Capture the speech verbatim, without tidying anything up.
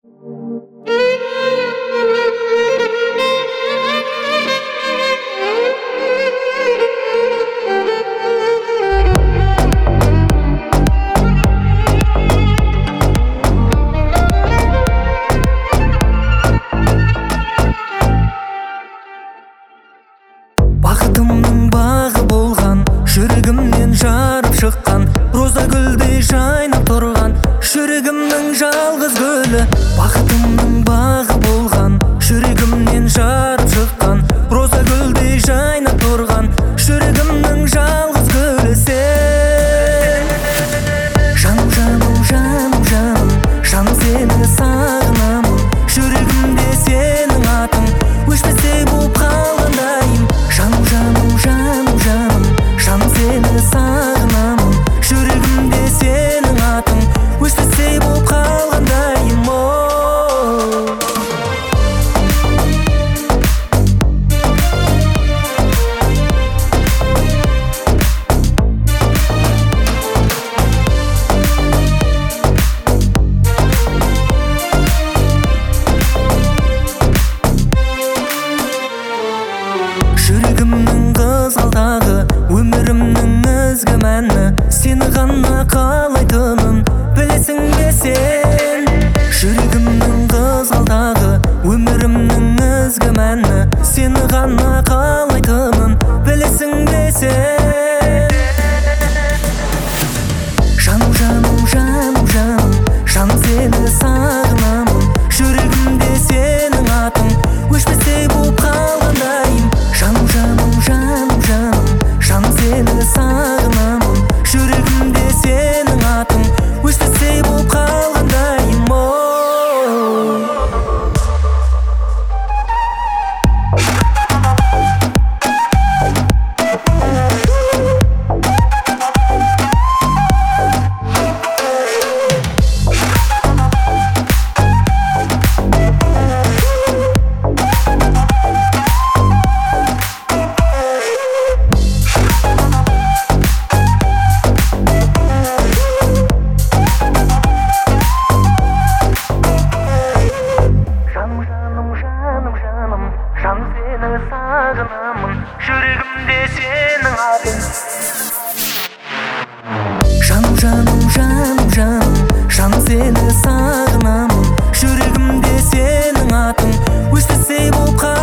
Бақытымның бағы болған, жүрегімнен жарып шыққан, роза гүлдей жайнап тұрған, жүрегімнің жалғыз гүлі. Бақытымның бағы болған, жүрегімнен жарып шыққан, роза гүлдей жайнап тұрған, жүрегімнің жалғыз гүлі сен. Жаным, жаным, жаным, жаным, жаным сені сағынамын, жүрегімде сенің атың өшпестей болып қалғандайым. Жаным, жаным, жаным, жаным, жаным сені сағынамын, жүрегімде сенің атың өшпестей болып қалғандайым. Жүрегімнің қызғалдағы, өмірімнің ізгі мәні, сені ғана қалайтынын білесің бе сен? Жүрегімнің қызғалдағы, өмірімнің ізгі мәні, сені ғана қалайтынын білесің бе сен? Жаным, жаным, жаным, жаным, жаным сені сағынамын, жүрегімде сенің атың өшпестей болып қалғандайым. Жаным, жаным, жаным, жаным, жаным сені сағынамын, жүрегімде сенің атың өшпестей болып қалғандайым. Жаным сені сағынамын, жүрегімде сенің атың. Жаным, жаным, жаным, жаным, жаным сені сағынамын, жүрегімде сенің атың өшпестей болып қалғандайым.